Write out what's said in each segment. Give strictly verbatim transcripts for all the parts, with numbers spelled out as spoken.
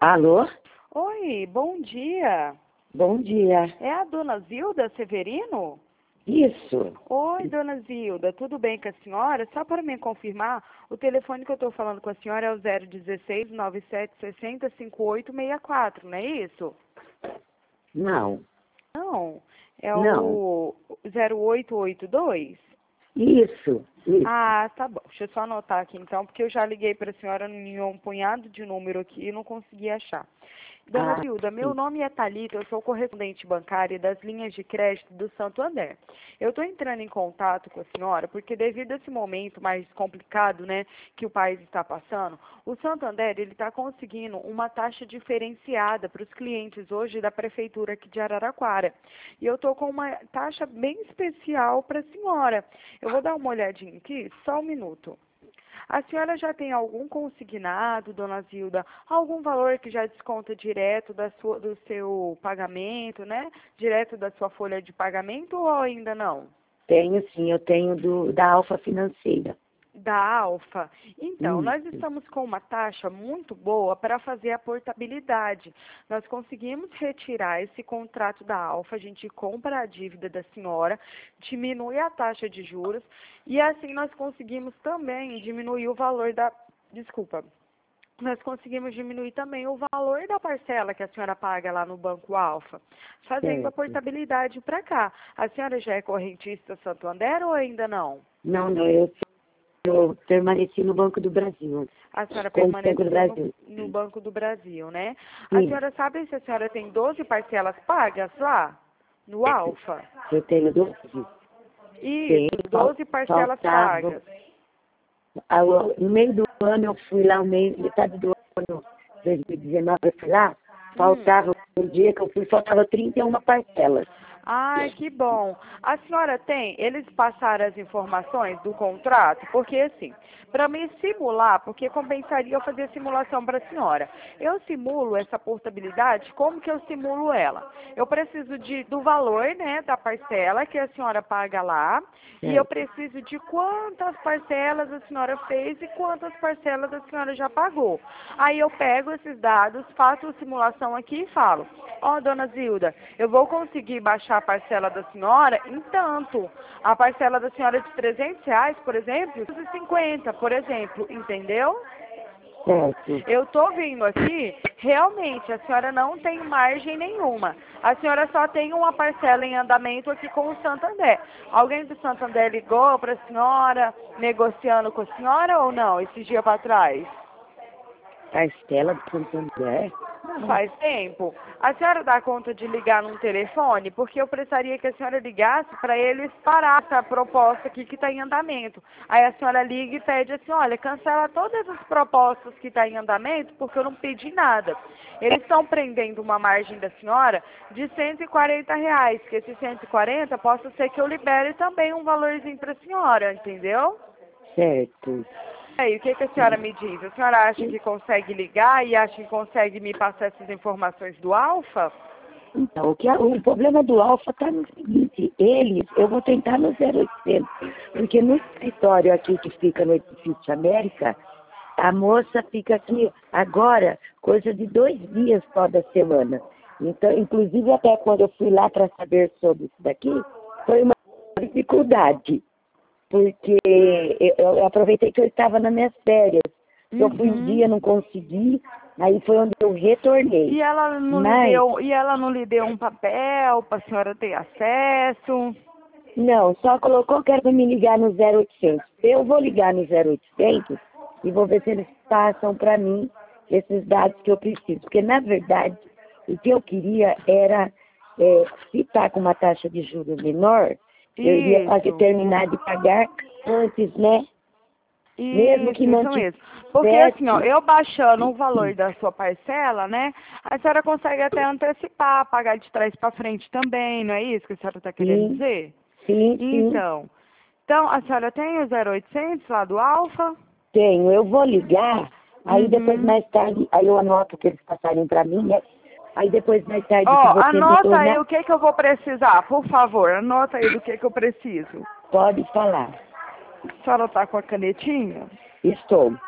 Alô? Oi, bom dia. Bom dia. É a dona Zilda Severino? Isso. Oi, dona Zilda, tudo bem com a senhora? Só para me confirmar, o telefone que eu estou falando com a senhora é o zero dezesseis, nove sete seis zero, cinco oito seis quatro, não é isso? Não. Não, é Não. o zero oito oito dois? Isso. Isso. Ah, tá bom. Deixa eu só anotar aqui então, porque eu já liguei para a senhora em um punhado de número aqui e não consegui achar. Dona Ah, Zilda, meu sim. nome é Thalita, eu sou correspondente bancária das linhas de crédito do Santo André. Eu estou entrando em contato com a senhora porque devido a esse momento mais complicado, né, que o país está passando, o Santo André ele está conseguindo uma taxa diferenciada para os clientes hoje da prefeitura aqui de Araraquara. E eu estou com uma taxa bem especial para a senhora. Eu vou dar uma olhadinha aqui, só um minuto. A senhora já tem algum consignado, dona Zilda, algum valor que já desconta direto da sua, do seu pagamento, né? Direto da sua folha de pagamento ou ainda não? Tenho sim, eu tenho do, da Alfa Financeira. Da Alfa. Então, nós Isso. estamos com uma taxa muito boa para fazer a portabilidade. Nós conseguimos retirar esse contrato da Alfa, a gente compra a dívida da senhora, diminui a taxa de juros e assim nós conseguimos também diminuir o valor da... Desculpa. Nós conseguimos diminuir também o valor da parcela que a senhora paga lá no Banco Alfa, fazendo a Certo. portabilidade para cá. A senhora já é correntista Santo André ou ainda não? Não, não, eu, eu permaneci no Banco do Brasil. A senhora Com o Banco do permaneceu no, Brasil. no Banco do Brasil, né? A Sim. senhora sabe se a senhora tem doze parcelas pagas lá, no Alfa? Eu tenho doze. Tenho. Isso, Fal- doze parcelas Faltavam. pagas. Ao- No meio do ano eu fui lá, o meio, metade do ano dois mil e dezenove eu fui lá, Hum. faltava, no dia que eu fui, faltava trinta e uma parcelas. Ai, que bom. A senhora tem, eles passaram as informações do contrato, porque assim, para me simular, porque compensaria eu fazer a simulação para a senhora. Eu simulo essa portabilidade, como que eu simulo ela? Eu preciso de, do valor, né, da parcela que a senhora paga lá, e eu Certo. preciso de quantas parcelas a senhora fez e quantas parcelas a senhora já pagou. Aí eu pego esses dados, faço a simulação aqui e falo, ó, dona Zilda, eu vou conseguir baixar a parcela da senhora em tanto. A parcela da senhora de trezentos reais, por exemplo, duzentos e cinquenta, por exemplo, entendeu? Certo. Eu tô vendo aqui, realmente, a senhora não tem margem nenhuma. A senhora só tem uma parcela em andamento aqui com o Santander. Alguém do Santander ligou para a senhora, negociando com a senhora ou não, esses dias para trás? Parcela do Santander? Não. Faz tempo. A senhora dá conta de ligar num telefone? Porque eu precisaria que a senhora ligasse para eles parar essa proposta aqui que está em andamento. Aí a senhora liga e pede assim, olha, cancela todas as propostas que estão em andamento, porque eu não pedi nada. Eles estão prendendo uma margem da senhora de cento e quarenta reais, que esse cento e quarenta possa ser que eu libere também um valorzinho para a senhora, entendeu? Certo. Aí, o que, que a senhora me diz? A senhora acha que consegue ligar e acha que consegue me passar essas informações do Alfa? Então, o, que, a- o problema do Alfa está no seguinte, eles, eu vou tentar no zero oitocentos, porque no escritório aqui que fica no edifício América, a moça fica aqui agora, coisa de dois dias toda semana. Então, inclusive até quando eu fui lá para saber sobre isso daqui, foi uma dificuldade. Porque eu, eu aproveitei que eu estava nas minhas férias. Eu fui um Uhum. dia, não consegui, aí foi onde eu retornei. E ela não lhe Mas, deu, e ela não lhe deu um papel para a senhora ter acesso? não, só colocou que era para me ligar no zero oitocentos. Eu vou ligar no zero oitocentos e vou ver se eles passam para mim esses dados que eu preciso. Porque, na verdade, o que eu queria era, é, se está com uma taxa de juros menor, eu iria fazer, Isso. terminar de pagar antes, né? Mesmo que Isso, não isso mesmo. Porque assim, ó, tivesse. eu baixando o valor da sua parcela, né, a senhora consegue até antecipar, pagar de trás para frente também, não é isso que a senhora está querendo Sim, dizer? sim, sim, Então, então a senhora tem o zero oitocentos lá do Alfa? tenho. Eu vou ligar, aí depois Uhum. mais tarde, aí eu anoto o que eles passarem para mim, né? Aí depois mais tarde, se Ó, você anota aí retornar, o que que eu vou precisar, por favor, anota aí do que que eu preciso. pode falar. A senhora tá com a canetinha? Estou.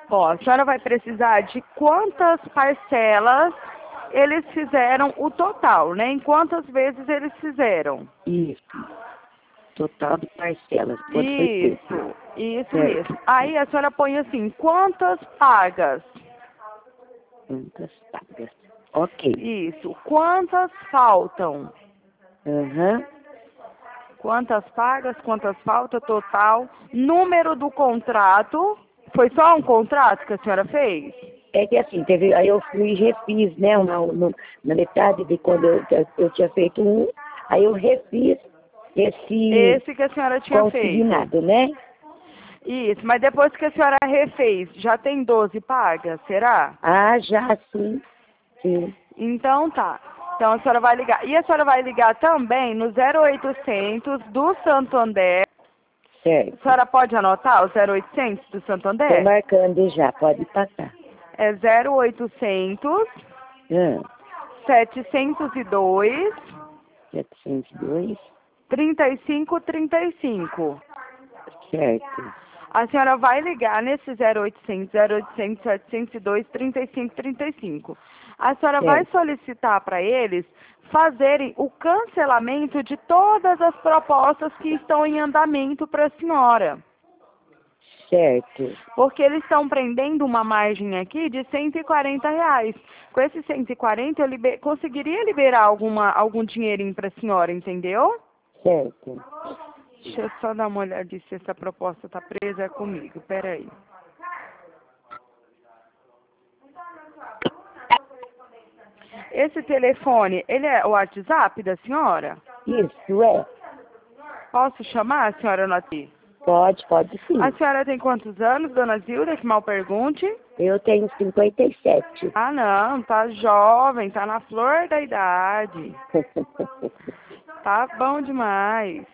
Ó, a senhora vai precisar de quantas parcelas eles fizeram o total, né? Em quantas vezes eles fizeram? Isso. Total de parcelas. Quanto foi Isso, feito? isso Certo. mesmo. Aí a senhora põe assim, quantas pagas? Quantas pagas? Ok. Isso. Quantas faltam? Aham. Quantas pagas, quantas falta, total. Número do contrato. Foi só um contrato que a senhora fez? É que assim, teve, aí eu fui e refiz, né? Uma, no- na metade de quando eu, eu tinha feito um, aí eu refiz esse Esse que a senhora tinha feito. consignado, né? Isso, mas depois que a senhora refez, já tem doze pagas, será? Ah, já sim. Sim. Então tá. Então a senhora vai ligar. E a senhora vai ligar também no zero oitocentos do Santander. Certo. A senhora pode anotar o zero oitocentos do Estou Santander? marcando já, pode passar. É zero oitocentos, Ah, setecentos e dois, setecentos e dois. trinta e cinco trinta e cinco. Certo. A senhora vai ligar nesse zero oitocentos, zero oitocentos, setecentos e dois, trinta e cinco trinta e cinco. A senhora vai Certo. solicitar para eles fazerem o cancelamento de todas as propostas que estão em andamento para a senhora. Certo. Porque eles estão prendendo uma margem aqui de cento e quarenta reais. Com esses cento e quarenta eu liber... conseguiria liberar alguma, algum dinheirinho para a senhora, entendeu? Certo. Deixa eu só dar uma olhada se essa proposta está presa comigo. Peraí. Esse telefone, ele é o WhatsApp da senhora? Isso é. Posso chamar a senhora Nati? Pode, pode sim. A senhora tem quantos anos, dona Zilda? Que mal pergunte. Eu tenho cinquenta e sete. Ah, não, tá jovem, tá na flor da idade. Tá bom demais.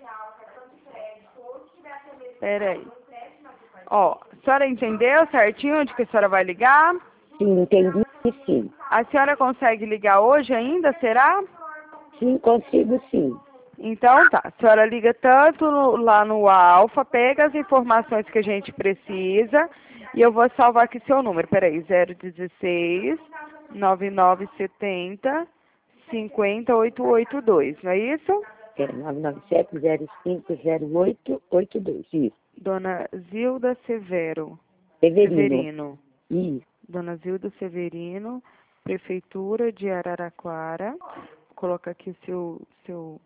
Peraí. Ó, a senhora entendeu certinho onde que a senhora vai ligar? Sim, entendi sim. A senhora consegue ligar hoje ainda, será? Sim, consigo sim. Então tá, a senhora liga tanto no- lá no Alfa, pega as informações que a gente precisa e eu vou salvar aqui seu número. Peraí, zero dezesseis, nove nove setenta, cinquenta, oitocentos e oitenta e dois, não é isso? É nove nove sete zero cinco zero oito oito dois. Isso. Dona Zilda Severo. Severino. Severino. Isso. Dona Zilda Severino, Prefeitura de Araraquara. Vou colocar aqui seu, seu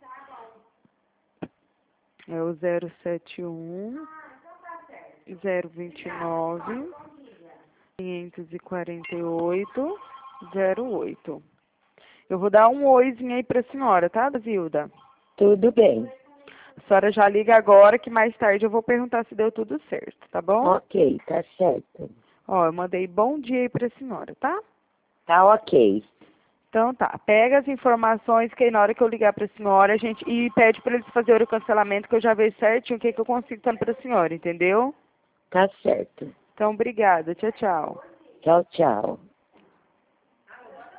é o zero sete um, zero vinte e nove, quinhentos e quarenta e oito, zero oito. Eu vou dar um oizinho aí pra senhora, tá, Zilda? Tudo bem. A senhora já liga agora que mais tarde eu vou perguntar se deu tudo certo, tá bom? Ok, tá certo. Ó, eu mandei bom dia aí pra senhora, tá? Tá ok. Então tá, pega as informações que aí na hora que eu ligar pra senhora, a gente, e pede pra eles fazerem o cancelamento que eu já vejo certinho o que, que eu consigo dar pra senhora, entendeu? Tá certo. Então, obrigada. Tchau, tchau. Tchau, tchau.